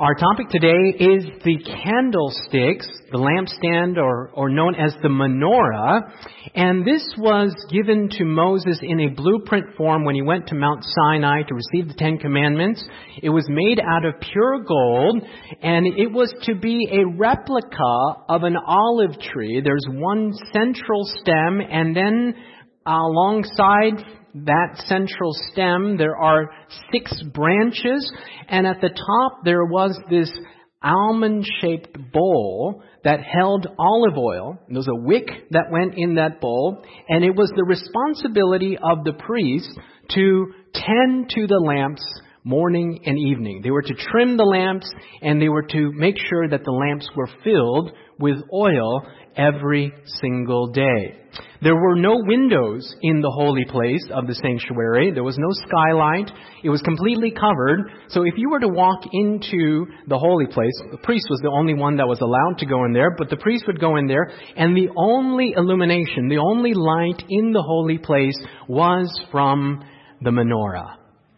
Our topic today is the candlesticks, the lampstand, or known as the menorah. And this was given to Moses in a blueprint form when he went to Mount Sinai to receive the Ten Commandments. It was made out of pure gold, and it was to be a replica of an olive tree. There's one central stem, and then alongside that central stem, there are 6 branches, and at the top there was this almond-shaped bowl that held olive oil. There was a wick that went in that bowl, and it was the responsibility of the priest to tend to the lamps morning and evening. They were to trim the lamps, and they were to make sure that the lamps were filled with oil every single day. There were no windows in the holy place of the sanctuary. There was no skylight. It was completely covered. So if you were to walk into the holy place, the priest was the only one that was allowed to go in there, but the priest would go in there, and the only illumination, the only light in the holy place was from the menorah.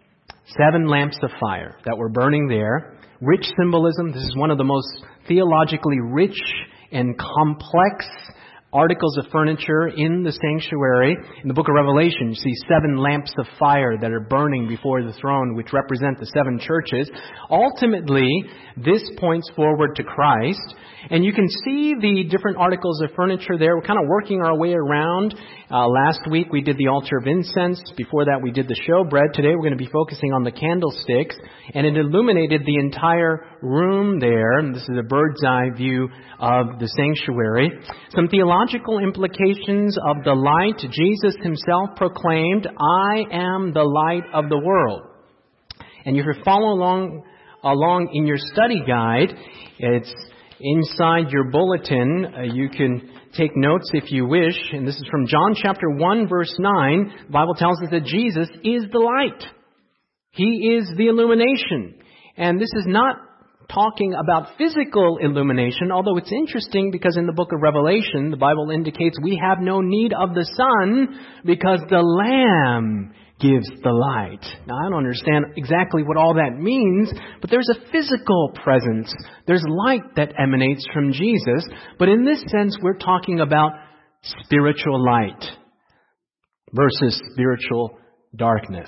7 lamps of fire that were burning there. Rich symbolism. This is one of the most theologically rich and complex articles of furniture in the sanctuary. In the book of Revelation, you see 7 lamps of fire that are burning before the throne, which represent the 7 churches. Ultimately, this points forward to Christ. And you can see the different articles of furniture there. We're kind of working our way around. Last week we did the altar of incense. Before that we did the showbread. Today we're going to be focusing on the candlesticks. And it illuminated the entire room there. And this is a bird's eye view of the sanctuary. Some theological implications of the light. Jesus himself proclaimed, "I am the light of the world." And if you follow along in your study guide, it's inside your bulletin. You can take notes if you wish. And this is from John chapter 1, verse 9. The Bible tells us that Jesus is the light. He is the illumination. And this is not talking about physical illumination, although it's interesting because in the book of Revelation, the Bible indicates we have no need of the sun because the Lamb gives the light. Now, I don't understand exactly what all that means, but there's a physical presence. There's light that emanates from Jesus. But in this sense, we're talking about spiritual light versus spiritual darkness.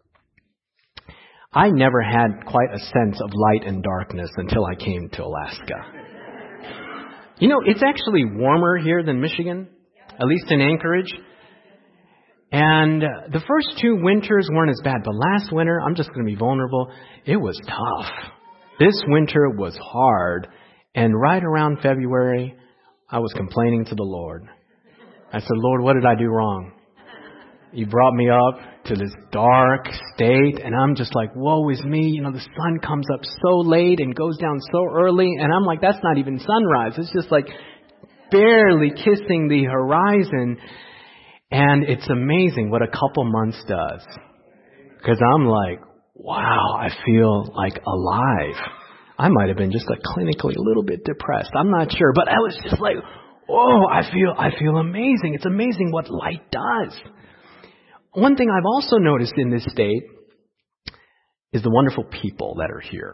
I never had quite a sense of light and darkness until I came to Alaska. You know, it's actually warmer here than Michigan, at least in Anchorage. And the first 2 winters weren't as bad, but last winter, I'm just going to be vulnerable, it was tough. This winter was hard, and right around February, I was complaining to the Lord. I said, "Lord, what did I do wrong? You brought me up to this dark state, and I'm just like, woe is me. You know, the sun comes up so late and goes down so early, and I'm like, that's not even sunrise. It's just like barely kissing the horizon. And it's amazing what a couple months does. Because I'm like, wow, I feel like alive. I might have been just like clinically a little bit depressed. I'm not sure. But I was just like, oh, I feel amazing. It's amazing what light does. One thing I've also noticed in this state is the wonderful people that are here.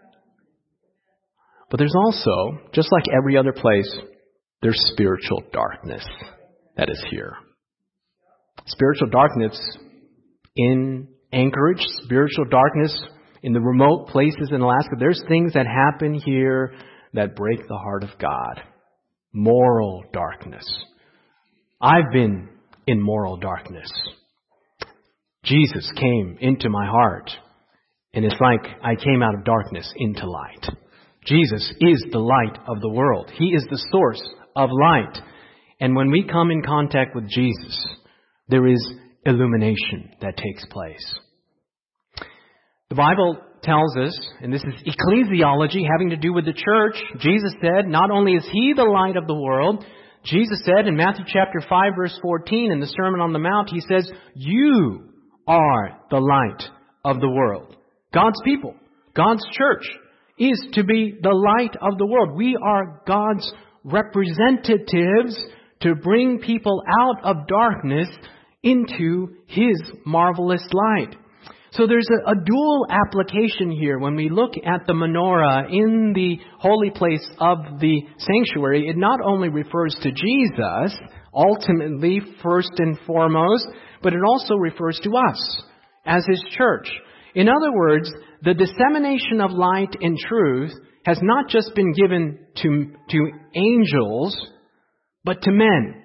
But there's also, just like every other place, there's spiritual darkness that is here. Spiritual darkness in Anchorage, spiritual darkness in the remote places in Alaska. There's things that happen here that break the heart of God. Moral darkness. I've been in moral darkness. Jesus came into my heart, and it's like I came out of darkness into light. Jesus is the light of the world. He is the source of light. And when we come in contact with Jesus, there is illumination that takes place. The Bible tells us, and this is ecclesiology having to do with the church, Jesus said, not only is He the light of the world, Jesus said in Matthew chapter 5 verse 14 in the Sermon on the Mount, He says, you are the light of the world. God's people, God's church is to be the light of the world. We are God's representatives to bring people out of darkness into His marvelous light. So there's a dual application here. When we look at the menorah in the holy place of the sanctuary, it not only refers to Jesus, ultimately, first and foremost, but it also refers to us as His church. In other words, the dissemination of light and truth has not just been given to angels, but to men.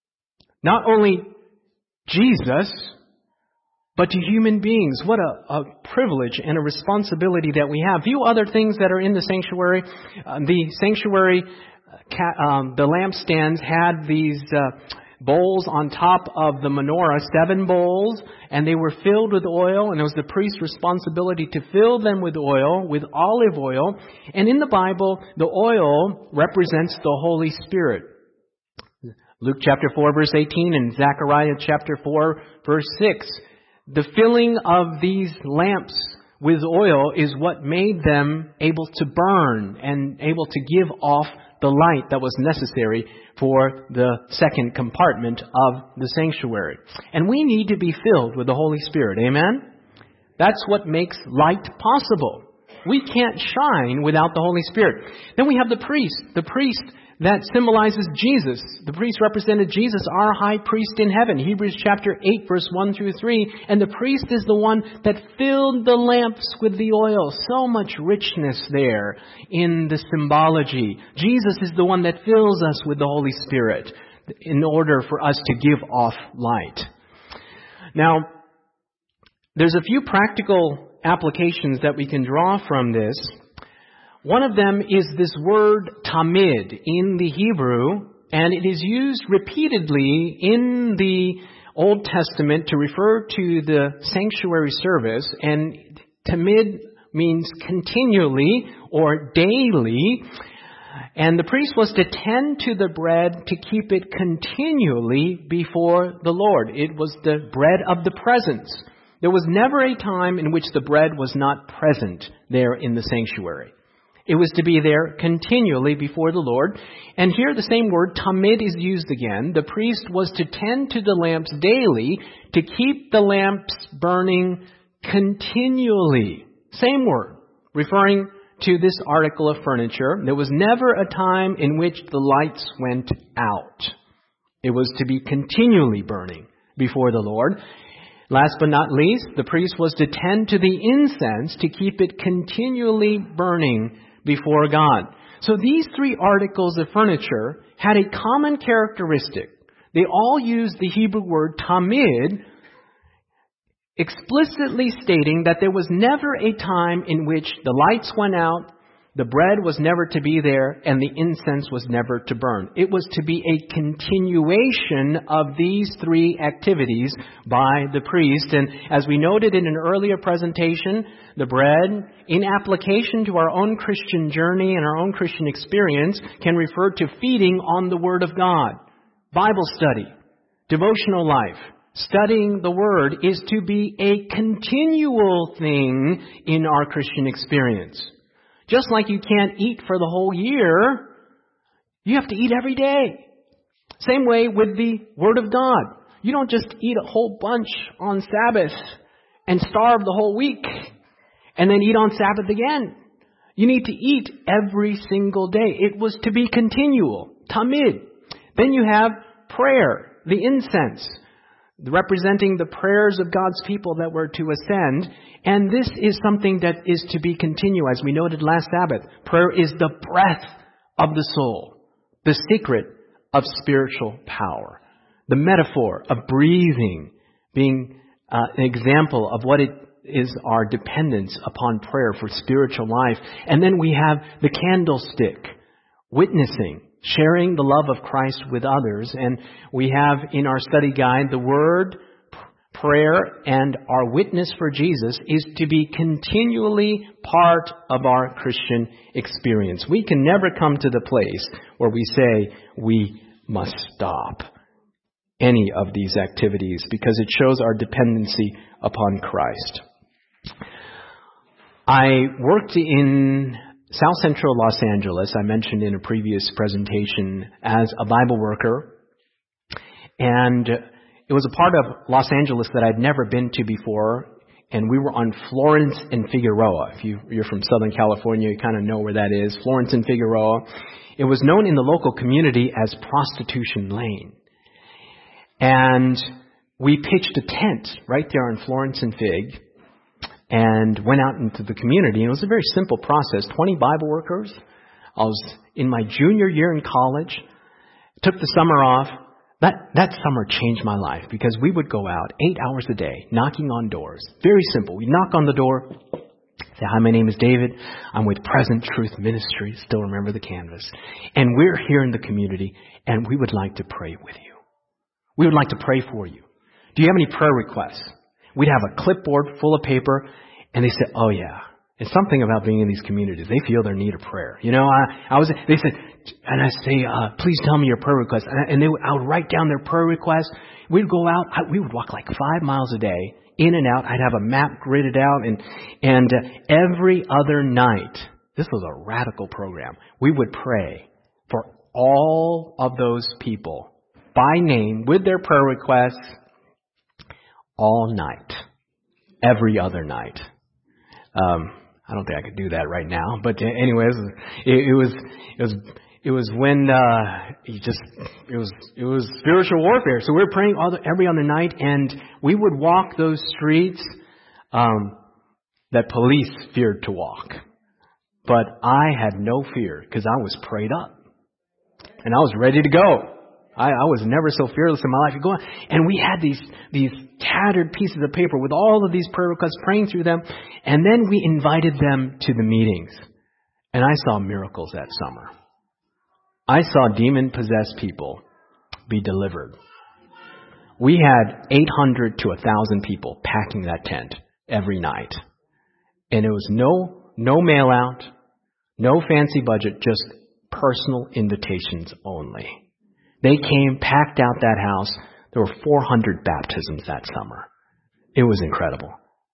Not only Jesus, but to human beings. What a privilege and a responsibility that we have. Few other things that are in the sanctuary. The sanctuary, the lampstands had these bowls on top of the menorah, 7 bowls, and they were filled with oil, and it was the priest's responsibility to fill them with oil, with olive oil. And in the Bible, the oil represents the Holy Spirit. Luke chapter 4, verse 18, and Zechariah chapter 4, verse 6. The filling of these lamps with oil is what made them able to burn and able to give off the light that was necessary for the second compartment of the sanctuary. And we need to be filled with the Holy Spirit. Amen? That's what makes light possible. We can't shine without the Holy Spirit. Then we have the priest. The priest that symbolizes Jesus. The priest represented Jesus, our high priest in heaven. Hebrews chapter 8, verse 1 through 3. And the priest is the one that filled the lamps with the oil. So much richness there in the symbology. Jesus is the one that fills us with the Holy Spirit in order for us to give off light. Now, there's a few practical applications that we can draw from this. One of them is this word tamid in the Hebrew, and it is used repeatedly in the Old Testament to refer to the sanctuary service, and tamid means continually or daily, and the priest was to tend to the bread to keep it continually before the Lord. It was the bread of the presence. There was never a time in which the bread was not present there in the sanctuary. It was to be there continually before the Lord. And here the same word, tamid, is used again. The priest was to tend to the lamps daily to keep the lamps burning continually. Same word, referring to this article of furniture. There was never a time in which the lights went out. It was to be continually burning before the Lord. Last but not least, the priest was to tend to the incense to keep it continually burning before God. So these 3 articles of furniture had a common characteristic. They all used the Hebrew word tamid, explicitly stating that there was never a time in which the lights went out, the bread was never to be there, and the incense was never to burn. It was to be a continuation of these 3 activities by the priest. And as we noted in an earlier presentation, the bread, in application to our own Christian journey and our own Christian experience, can refer to feeding on the Word of God. Bible study, devotional life, studying the Word is to be a continual thing in our Christian experience. Just like you can't eat for the whole year, you have to eat every day. Same way with the Word of God. You don't just eat a whole bunch on Sabbath and starve the whole week and then eat on Sabbath again. You need to eat every single day. It was to be continual, tamid. Then you have prayer, the incense, representing the prayers of God's people that were to ascend. And this is something that is to be continued. As we noted last Sabbath, prayer is the breath of the soul, the secret of spiritual power. The metaphor of breathing being an example of what it is our dependence upon prayer for spiritual life. And then we have the candlestick, witnessing, sharing the love of Christ with others. And we have in our study guide the word, prayer, and our witness for Jesus is to be continually part of our Christian experience. We can never come to the place where we say we must stop any of these activities because it shows our dependency upon Christ. I worked in South Central Los Angeles, I mentioned in a previous presentation, as a Bible worker. And it was a part of Los Angeles that I'd never been to before. and we were on Florence and Figueroa. If you're from Southern California, you kind of know where that is. Florence and Figueroa. It was known in the local community as Prostitution Lane. And we pitched a tent right there on Florence and Fig and went out into the community. And it was a very simple process. 20 Bible workers. I was in my junior year in college. Took the summer off. That summer changed my life because we would go out 8 hours a day, knocking on doors. Very simple. We'd knock on the door, say, "Hi, my name is David. I'm with Present Truth Ministry." Still remember the canvas. "And we're here in the community, and we would like to pray with you. We would like to pray for you. Do you have any prayer requests?" We'd have a clipboard full of paper, and they said, "Oh, yeah. It's something about being in these communities. They feel their need of prayer." They said, and I say, "Please tell me your prayer request." And I would write down their prayer requests. We'd go out. We would walk like 5 miles a day, in and out. I'd have a map gridded out. And every other night, this was a radical program, we would pray for all of those people by name with their prayer requests all night, every other night. I don't think I could do that right now, but anyways, it was when it was spiritual warfare. So we were praying every other night, and we would walk those streets that police feared to walk. But I had no fear because I was prayed up, and I was ready to go. I was never so fearless in my life. You go on, and we had these tattered pieces of paper with all of these prayer requests, praying through them, and then we invited them to the meetings. And I saw miracles that summer. I saw demon-possessed people be delivered. We had 800 to 1,000 people packing that tent every night. And it was no mail out, no fancy budget, just personal invitations only. They came, packed out that house. There were 400 baptisms that summer. It was incredible.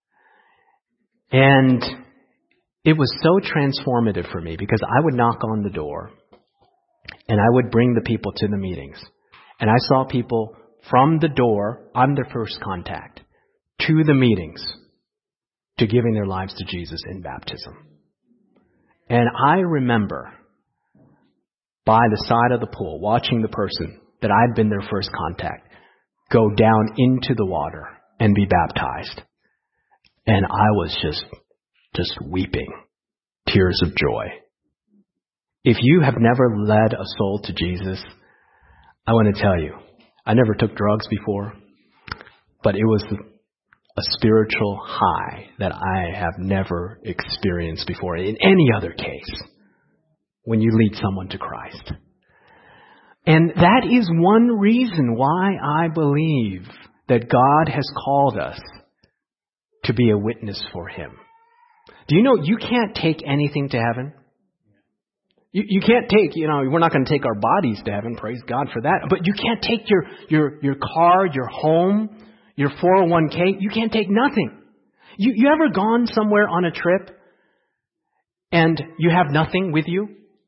And it was so transformative for me because I would knock on the door and I would bring the people to the meetings. And I saw people from the door, on their first contact, to the meetings, to giving their lives to Jesus in baptism. And I remember by the side of the pool, watching the person that I'd been their first contact go down into the water and be baptized. And I was just weeping, tears of joy. If you have never led a soul to Jesus, I want to tell you, I never took drugs before, but it was a spiritual high that I have never experienced before in any other case. When you lead someone to Christ. And that is one reason why I believe that God has called us to be a witness for Him. Do you know you can't take anything to heaven? You can't take, we're not going to take our bodies to heaven, praise God for that. But you can't take your car, your home, your 401k. You can't take nothing. You ever gone somewhere on a trip and you have nothing with you?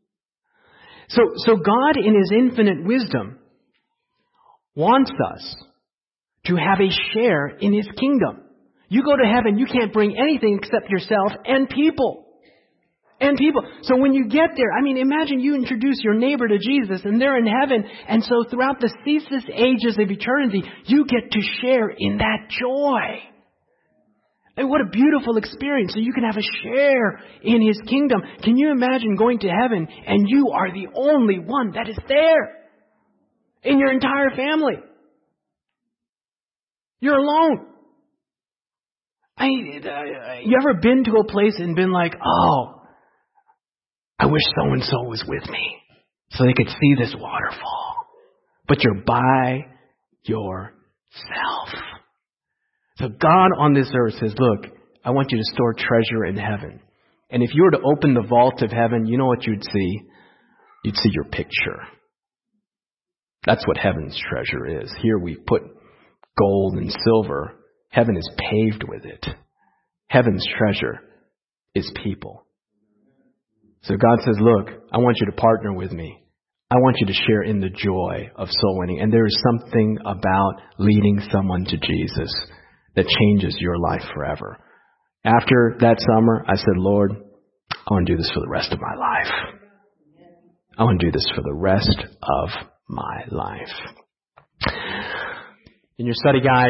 So God, in His infinite wisdom, wants us to have a share in His kingdom. You go to heaven, you can't bring anything except yourself and people. And people. So when you get there, imagine you introduce your neighbor to Jesus and they're in heaven. And so throughout the ceaseless ages of eternity, you get to share in that joy. And what a beautiful experience. So you can have a share in His kingdom. Can you imagine going to heaven and you are the only one that is there in your entire family? You're alone. You ever been to a place and been like, "Oh, I wish so-and-so was with me so they could see this waterfall." But you're by yourself. So God on this earth says, "Look, I want you to store treasure in heaven." And if you were to open the vault of heaven, you know what you'd see? You'd see your picture. That's what heaven's treasure is. Here we put gold and silver. Heaven is paved with it. Heaven's treasure is people. So God says, "Look, I want you to partner with me. I want you to share in the joy of soul winning." And there is something about leading someone to Jesus that changes your life forever. After that summer, I said, Lord, I want to do this for the rest of my life. I want to do this for the rest of my life. In your study guide,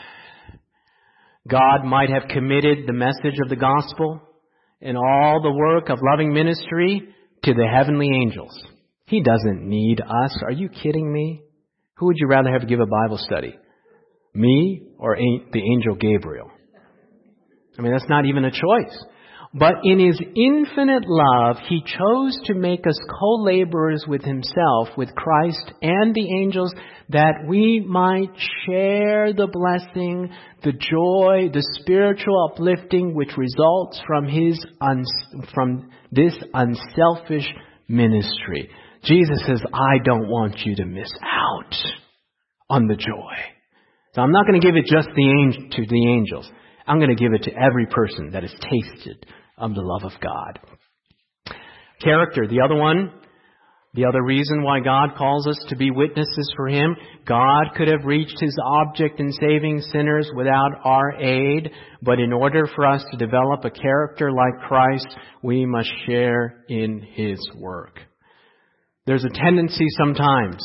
God might have committed the message of the gospel and all the work of loving ministry to the heavenly angels. He doesn't need us. Are you kidding me? Who would you rather have give a Bible study? Me or the angel Gabriel? I mean, that's not even a choice. But in His infinite love, He chose to make us co-laborers with Himself, with Christ and the angels, that we might share the blessing, the joy, the spiritual uplifting which results from from this unselfish ministry. Jesus says, I don't want you to miss out on the joy. So I'm not going to give it just to the angels. I'm going to give it to every person that has tasted of the love of God. Character, the other one, the other reason why God calls us to be witnesses for Him. God could have reached His object in saving sinners without our aid, but in order for us to develop a character like Christ, we must share in His work. There's a tendency sometimes,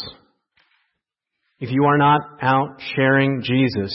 if you are not out sharing Jesus,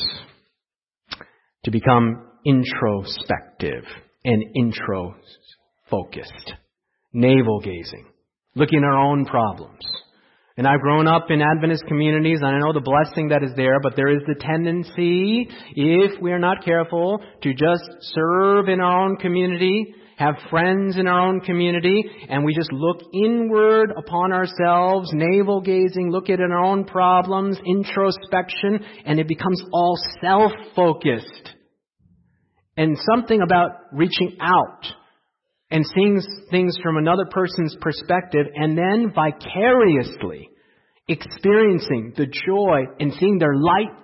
to become introspective and intro-focused, navel-gazing, looking at our own problems. And I've grown up in Adventist communities, and I know the blessing that is there, but there is the tendency, if we are not careful, to just serve in our own community, have friends in our own community, and we just look inward upon ourselves, navel-gazing, look at our own problems, introspection, and it becomes all self-focused. And something about reaching out and seeing things from another person's perspective and then vicariously experiencing the joy and seeing their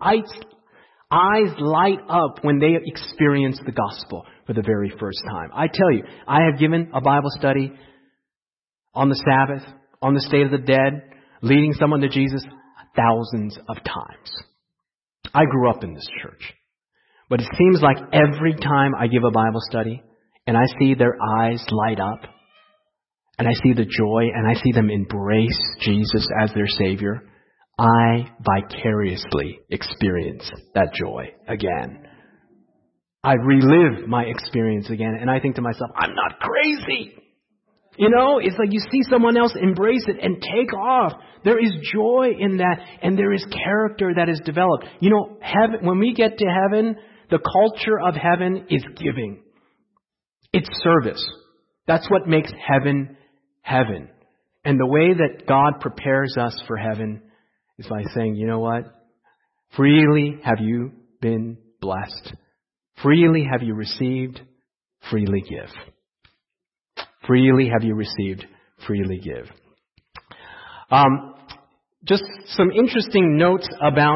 eyes light up when they experience the gospel for the very first time. I tell you, I have given a Bible study on the Sabbath, on the state of the dead, leading someone to Jesus thousands of times. I grew up in this church. But it seems like every time I give a Bible study and I see their eyes light up and I see the joy and I see them embrace Jesus as their Savior, I vicariously experience that joy again. I relive my experience again and I think to myself, I'm not crazy. You know, it's like you see someone else embrace it and take off. There is joy in that and there is character that is developed. You know, heaven, when we get to heaven, the culture of heaven is giving. It's service. That's what makes heaven, heaven. And the way that God prepares us for heaven is by saying, you know what? Freely have you been blessed. Freely have you received. Freely give. Freely have you received. Freely give. Just some interesting notes about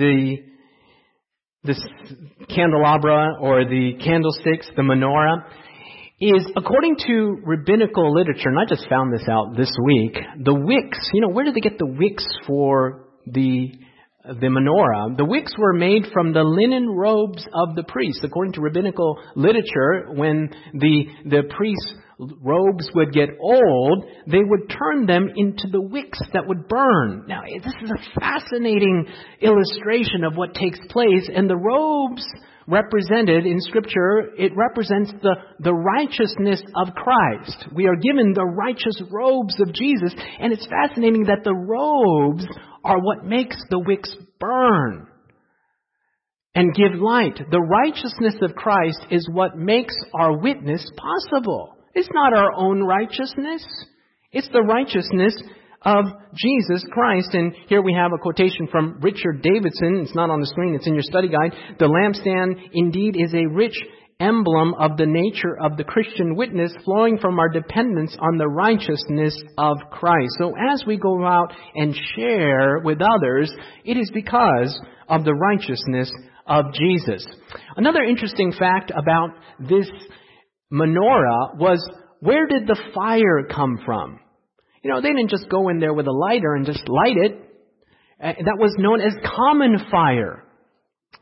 this candelabra or the candlesticks, the menorah, is according to rabbinical literature, and I just found this out this week, the wicks, where did they get the wicks for the menorah? The wicks were made from the linen robes of the priests. According to rabbinical literature, when the priests' robes would get old, they would turn them into the wicks that would burn. Now, this is a fascinating illustration of what takes place, and the robes represented in Scripture, it represents the righteousness of Christ. We are given the righteous robes of Jesus, and it's fascinating that the robes are what makes the wicks burn and give light. The righteousness of Christ is what makes our witness possible. It's not our own righteousness. It's the righteousness of Jesus Christ. And here we have a quotation from Richard Davidson. It's not on the screen. It's in your study guide. The lampstand indeed is a rich emblem of the nature of the Christian witness, flowing from our dependence on the righteousness of Christ. So as we go out and share with others, it is because of the righteousness of Jesus. Another interesting fact about this menorah was, where did the fire come from? They didn't just go in there with a lighter and just light it. That was known as common fire.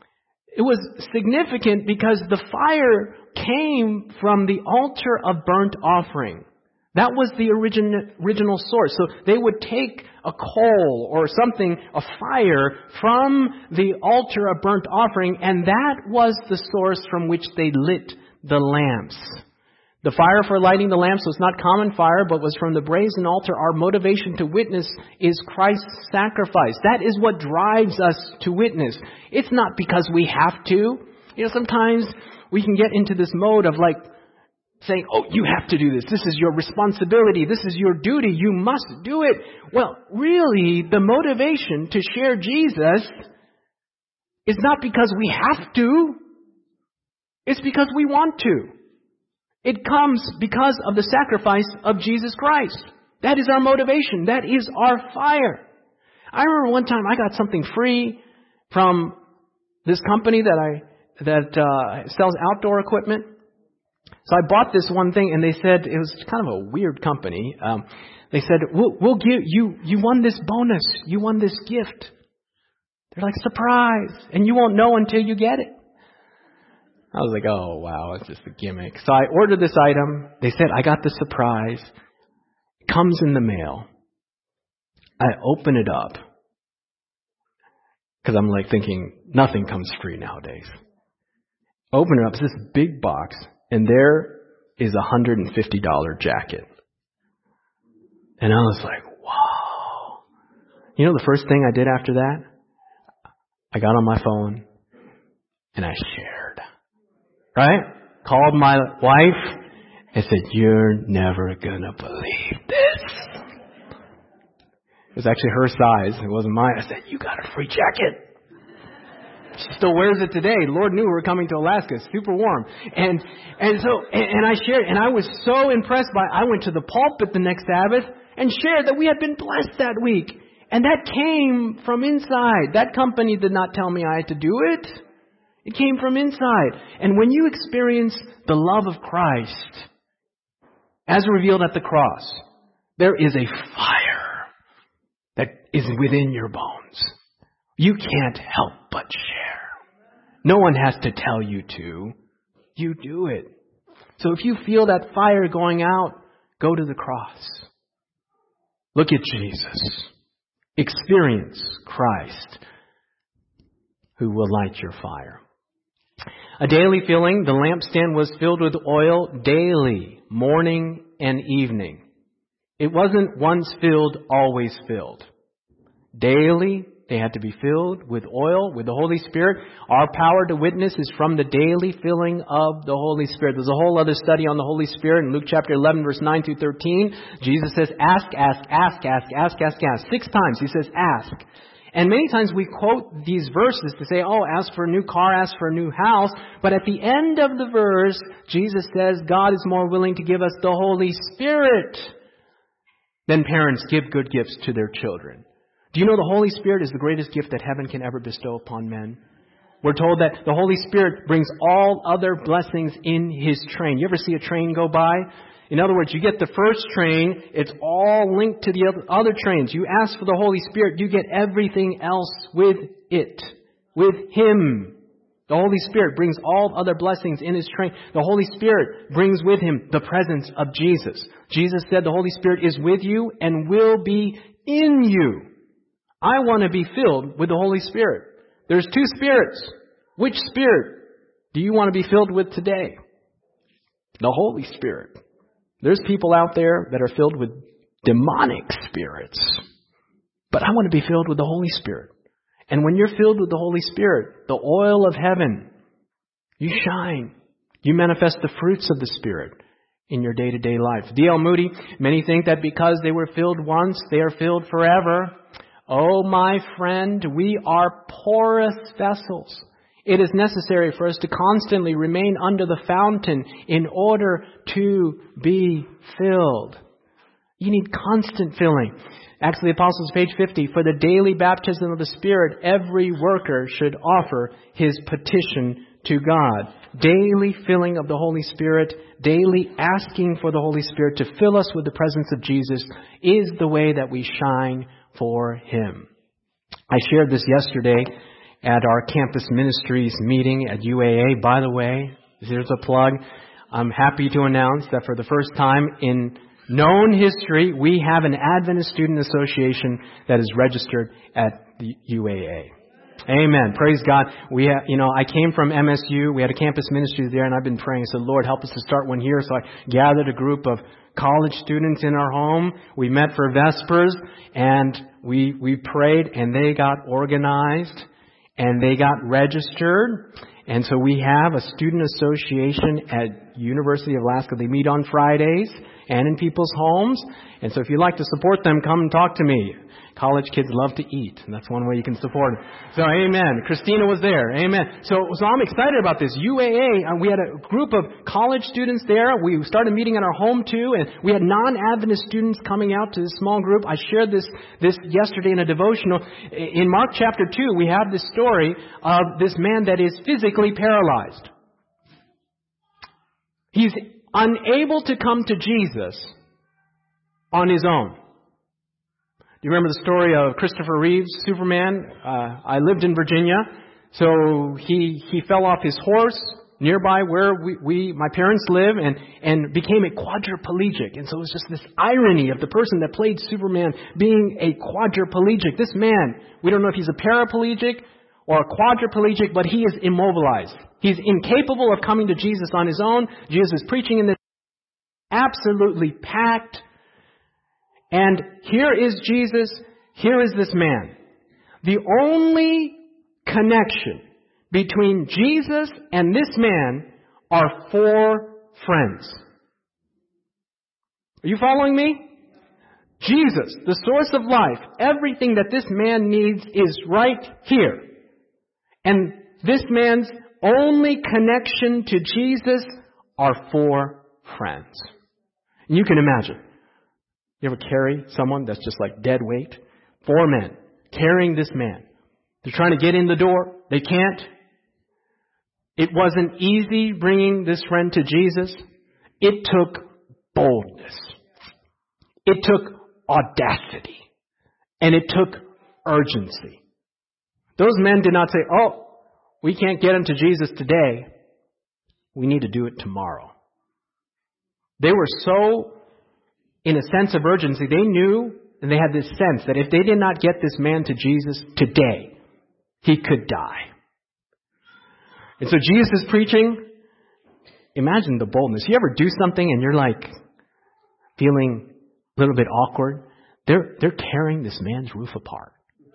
It was significant because the fire came from the altar of burnt offering. That was the original source. So they would take a coal or something, a fire, from the altar of burnt offering, and that was the source from which they lit the lamps. The fire for lighting the lamps was not common fire, but was from the brazen altar. Our motivation to witness is Christ's sacrifice. That is what drives us to witness. It's not because we have to. Sometimes we can get into this mode of saying, oh, you have to do this. This is your responsibility. This is your duty. You must do it. Well, really, the motivation to share Jesus is not because we have to. It's because we want to. It comes because of the sacrifice of Jesus Christ. That is our motivation. That is our fire. I remember one time I got something free from this company that sells outdoor equipment. So I bought this one thing, and they said, it was kind of a weird company. They said, we'll give you won this bonus. You won this gift. They're like, surprise. And you won't know until you get it. I was like, oh, wow, it's just a gimmick. So I ordered this item. They said, I got the surprise. It comes in the mail. I open it up. Because I'm thinking, nothing comes free nowadays. Open it up. It's this big box. And there is a $150 jacket. And I was like, wow. The first thing I did after that? I got on my phone and I shared. Right? Called my wife and said, you're never going to believe this. It was actually her size. It wasn't mine. I said, you got a free jacket. She still wears it today. Lord knew we were coming to Alaska. It's super warm. And I shared, and I was so impressed I went to the pulpit the next Sabbath and shared that we had been blessed that week. And that came from inside. That company did not tell me I had to do it. It came from inside. And when you experience the love of Christ, as revealed at the cross, there is a fire that is within your bones. You can't help but share. No one has to tell you to. You do it. So if you feel that fire going out, go to the cross. Look at Jesus. Experience Christ, who will light your fire. A daily filling, the lampstand was filled with oil daily, morning and evening. It wasn't once filled, always filled. Daily, they had to be filled with oil, with the Holy Spirit. Our power to witness is from the daily filling of the Holy Spirit. There's a whole other study on the Holy Spirit in Luke chapter 11, verse 9 through 13. Jesus says, ask, ask, ask, ask, ask, ask, ask. 6 times he says, ask. And many times we quote these verses to say, oh, ask for a new car, ask for a new house. But at the end of the verse, Jesus says, God is more willing to give us the Holy Spirit than parents give good gifts to their children. Do you know the Holy Spirit is the greatest gift that heaven can ever bestow upon men? We're told that the Holy Spirit brings all other blessings in His train. You ever see a train go by? In other words, you get the first train, it's all linked to the other trains. You ask for the Holy Spirit, you get everything else with it, with Him. The Holy Spirit brings all other blessings in His train. The Holy Spirit brings with Him the presence of Jesus. Jesus said the Holy Spirit is with you and will be in you. I want to be filled with the Holy Spirit. There's 2 spirits. Which spirit do you want to be filled with today? The Holy Spirit. There's people out there that are filled with demonic spirits. But I want to be filled with the Holy Spirit. And when you're filled with the Holy Spirit, the oil of heaven, you shine. You manifest the fruits of the Spirit in your day-to-day life. D.L. Moody, many think that because they were filled once, they are filled forever. Oh, my friend, we are porous vessels. It is necessary for us to constantly remain under the fountain in order to be filled. You need constant filling. Acts of the Apostles, page 50. For the daily baptism of the Spirit, every worker should offer his petition to God. Daily filling of the Holy Spirit, daily asking for the Holy Spirit to fill us with the presence of Jesus is the way that we shine for Him. I shared this yesterday at our campus ministries meeting at UAA. By the way, here's a plug. I'm happy to announce that for the first time in known history, we have an Adventist Student Association that is registered at the UAA. Amen. Praise God. I came from MSU. We had a campus ministry there, and I've been praying. I said, Lord, help us to start one here. So I gathered a group of college students in our home. We met for Vespers, and we prayed, and they got organized, and they got registered. And so we have a student association at University of Alaska. They meet on Fridays and in people's homes. And so if you'd like to support them, come and talk to me. College kids love to eat, and that's one way you can support them. So, amen. Christina was there. Amen. So I'm excited about this. UAA, we had a group of college students there. We started meeting in our home, too, and we had non-Adventist students coming out to this small group. I shared this yesterday in a devotional. In Mark chapter 2, we have this story of this man that is physically paralyzed. He's unable to come to Jesus on his own. Do you remember the story of Christopher Reeves, Superman? I lived in Virginia, so he fell off his horse nearby where my parents live and became a quadriplegic. And so it was just this irony of the person that played Superman being a quadriplegic. This man, we don't know if he's a paraplegic or a quadriplegic, but he is immobilized. He's incapable of coming to Jesus on his own. Jesus is preaching in this absolutely packed. And here is Jesus, here is this man. The only connection between Jesus and this man are 4 friends. Are you following me? Jesus, the source of life, everything that this man needs is right here. And this man's only connection to Jesus are 4 friends. And you can imagine. You ever carry someone that's just like dead weight? 4 men carrying this man. They're trying to get in the door. They can't. It wasn't easy bringing this friend to Jesus. It took boldness. It took audacity. And it took urgency. Those men did not say, we can't get him to Jesus today. We need to do it tomorrow. They were so in a sense of urgency. They knew and they had this sense that if they did not get this man to Jesus today, he could die. And so Jesus is preaching. Imagine the boldness. You ever do something and you're like feeling a little bit awkward? They're tearing this man's roof apart.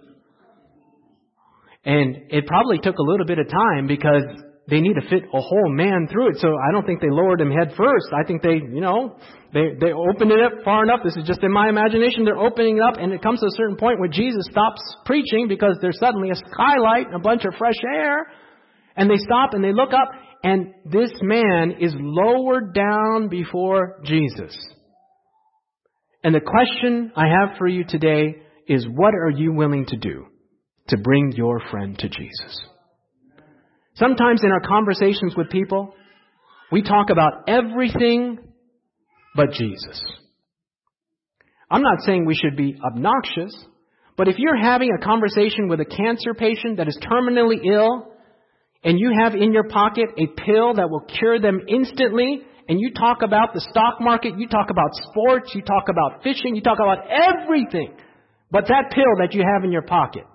And it probably took a little bit of time because they need to fit a whole man through it. So I don't think they lowered him head first. I think they opened it up far enough. This is just in my imagination. They're opening it up, and it comes to a certain point where Jesus stops preaching because there's suddenly a skylight and a bunch of fresh air. And they stop and they look up, and this man is lowered down before Jesus. And the question I have for you today is, what are you willing to do to bring your friend to Jesus? Sometimes in our conversations with people, we talk about everything but Jesus. I'm not saying we should be obnoxious, but if you're having a conversation with a cancer patient that is terminally ill, and you have in your pocket a pill that will cure them instantly, and you talk about the stock market, you talk about sports, you talk about fishing, you talk about everything but that pill that you have in your pocket,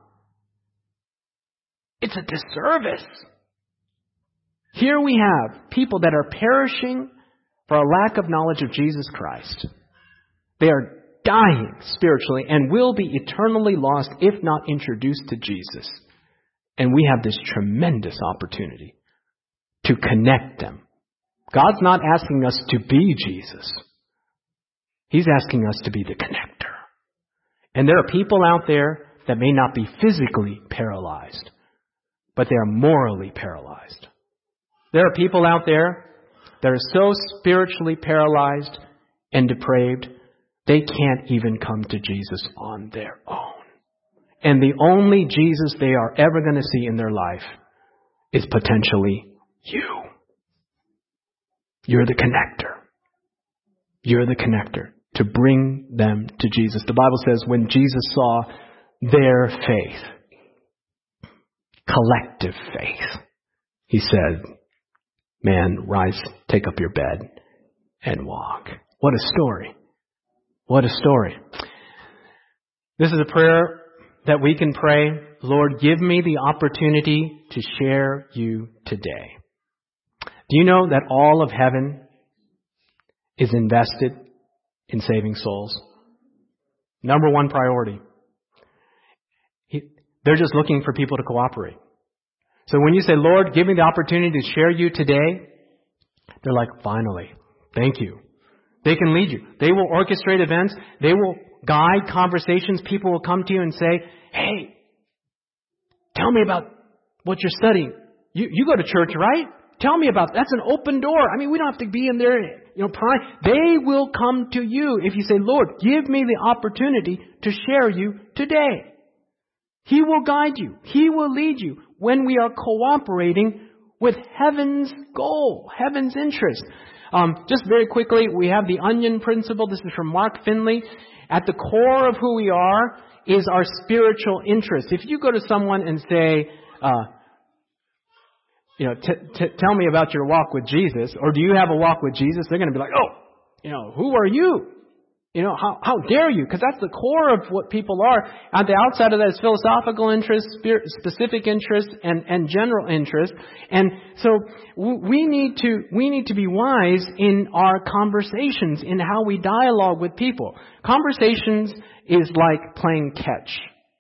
it's a disservice. Here we have people that are perishing for a lack of knowledge of Jesus Christ. They are dying spiritually and will be eternally lost if not introduced to Jesus. And we have this tremendous opportunity to connect them. God's not asking us to be Jesus. He's asking us to be the connector. And there are people out there that may not be physically paralyzed, but they are morally paralyzed. There are people out there that are so spiritually paralyzed and depraved, they can't even come to Jesus on their own. And the only Jesus they are ever going to see in their life is potentially you. You're the connector. You're the connector to bring them to Jesus. The Bible says when Jesus saw their faith, collective faith. He said, man, rise, take up your bed and walk. What a story. What a story. This is a prayer that we can pray. Lord, give me the opportunity to share you today. Do you know that all of heaven is invested in saving souls? Number one priority. They're just looking for people to cooperate. So when you say, Lord, give me the opportunity to share you today, they're like, finally, thank you. They can lead you. They will orchestrate events. They will guide conversations. People will come to you and say, hey, tell me about what you're studying. You go to church, right? Tell me about that's an open door. I mean, we don't have to be in there, prying. They will come to you if you say, Lord, give me the opportunity to share you today. He will guide you. He will lead you when we are cooperating with heaven's goal, heaven's interest. Just very quickly, we have the onion principle. This is from Mark Finley. At the core of who we are is our spiritual interest. If you go to someone and say, tell me about your walk with Jesus, or do you have a walk with Jesus? They're going to be like, who are you? How dare you? Because that's the core of what people are. On the outside of that is philosophical interest, specific interest, and general interest. And so we need to be wise in our conversations, in how we dialogue with people. Conversations is like playing catch.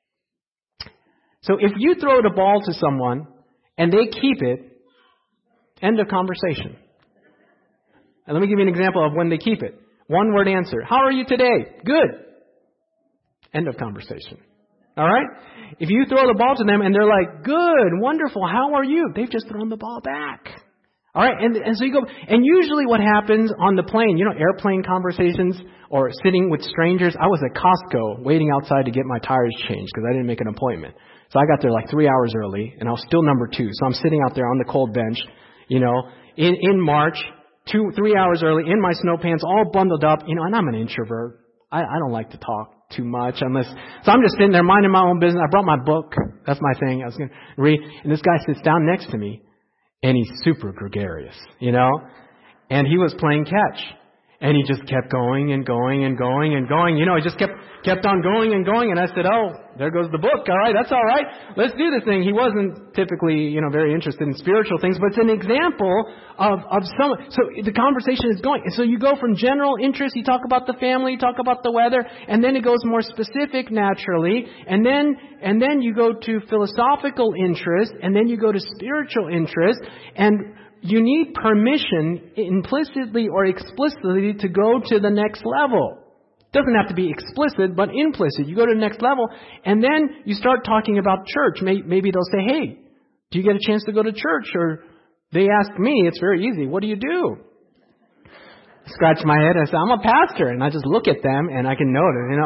So if you throw the ball to someone and they keep it, end of conversation. And let me give you an example of when they keep it. One word answer. How are you today? Good. End of conversation. All right? If you throw the ball to them and they're like, good, wonderful, how are you? They've just thrown the ball back. All right? And so you go, and usually what happens on the plane, airplane conversations or sitting with strangers. I was at Costco waiting outside to get my tires changed because I didn't make an appointment. So I got there like 3 hours early and I was still number 2. So I'm sitting out there on the cold bench, in March. 2-3 hours early in my snow pants, all bundled up, and I'm an introvert. I don't like to talk too much so I'm just sitting there minding my own business. I brought my book. That's my thing. I was going to read. And this guy sits down next to me and he's super gregarious, and he was playing catch. And he just kept going and going and going and going. He just kept on going and going. And I said, oh, there goes the book. All right, that's all right. Let's do this thing. He wasn't typically, very interested in spiritual things, but it's an example of some. So the conversation is going. And so you go from general interest. You talk about the family, you talk about the weather, and then it goes more specific naturally. And then you go to philosophical interest, and then you go to spiritual interest. And you need permission implicitly or explicitly to go to the next level. It doesn't have to be explicit, but implicit. You go to the next level, and then you start talking about church. Maybe they'll say, hey, do you get a chance to go to church? Or they ask me, it's very easy, what do you do? I scratch my head, I say, I'm a pastor. And I just look at them, and I can notice,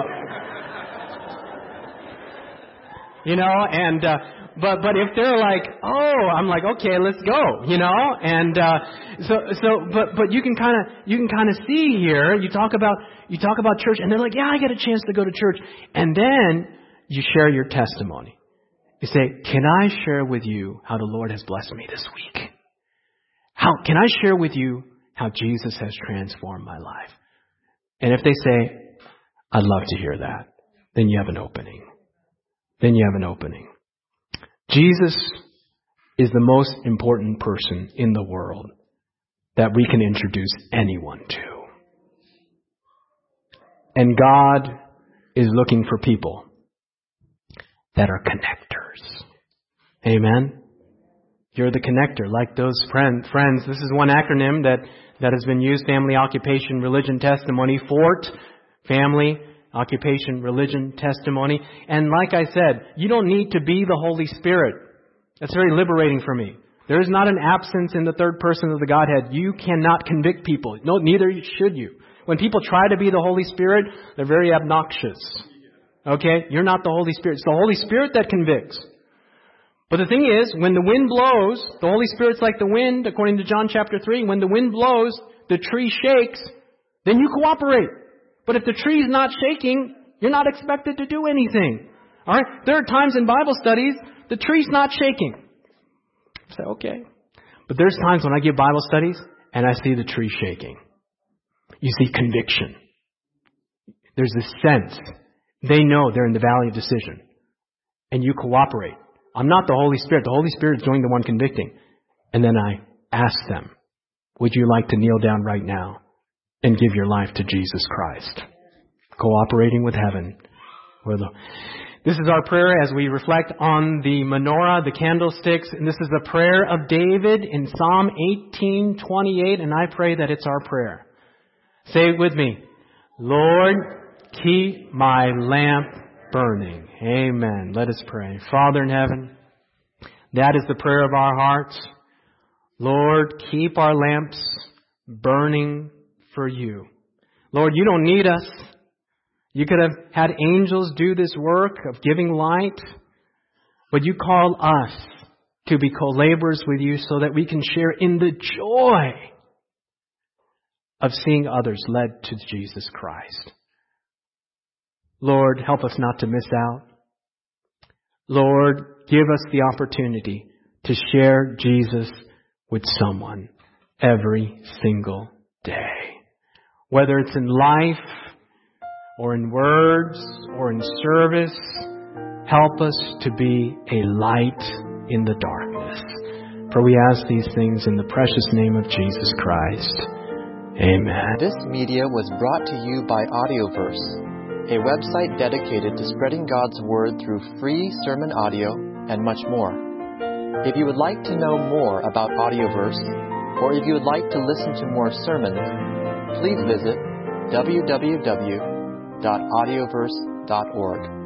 But if they're like, oh, I'm like, okay, let's go, and but you can kind of see here. You talk about church, and they're like, yeah, I get a chance to go to church, and then you share your testimony. You say, can I share with you how the Lord has blessed me this week? How can I share with you how Jesus has transformed my life? And if they say, I'd love to hear that, then you have an opening. Jesus is the most important person in the world that we can introduce anyone to. And God is looking for people that are connectors. Amen? You're the connector, like those friends. This is one acronym that has been used, family, occupation, religion, testimony. FORT, family, occupation, religion, testimony. And like I said, you don't need to be the Holy Spirit. That's very liberating for me. There is not an absence in the third person of the Godhead. You cannot convict people. No, neither should you. When people try to be the Holy Spirit, they're very obnoxious. Okay? You're not the Holy Spirit. It's the Holy Spirit that convicts. But the thing is, when the wind blows, the Holy Spirit's like the wind, according to John chapter 3. When the wind blows, the tree shakes, then you cooperate. But if the tree is not shaking, you're not expected to do anything. All right? There are times in Bible studies, the tree's not shaking. I say, okay. But there's times when I give Bible studies and I see the tree shaking. You see conviction. There's this sense. They know they're in the valley of decision. And you cooperate. I'm not the Holy Spirit. The Holy Spirit is doing the one convicting. And then I ask them, would you like to kneel down right now and give your life to Jesus Christ? Cooperating with heaven. This is our prayer as we reflect on the menorah, the candlesticks. And this is the prayer of David in Psalm 18:28. And I pray that it's our prayer. Say it with me. Lord, keep my lamp burning. Amen. Let us pray. Father in heaven, that is the prayer of our hearts. Lord, keep our lamps burning for you. Lord, you don't need us. You could have had angels do this work of giving light, but you call us to be co-laborers with you so that we can share in the joy of seeing others led to Jesus Christ. Lord, help us not to miss out. Lord, give us the opportunity to share Jesus with someone every single day. Whether it's in life or in words or in service, help us to be a light in the darkness. For we ask these things in the precious name of Jesus Christ. Amen. This media was brought to you by Audioverse, a website dedicated to spreading God's Word through free sermon audio and much more. If you would like to know more about Audioverse, or if you would like to listen to more sermons, please visit www.audioverse.org.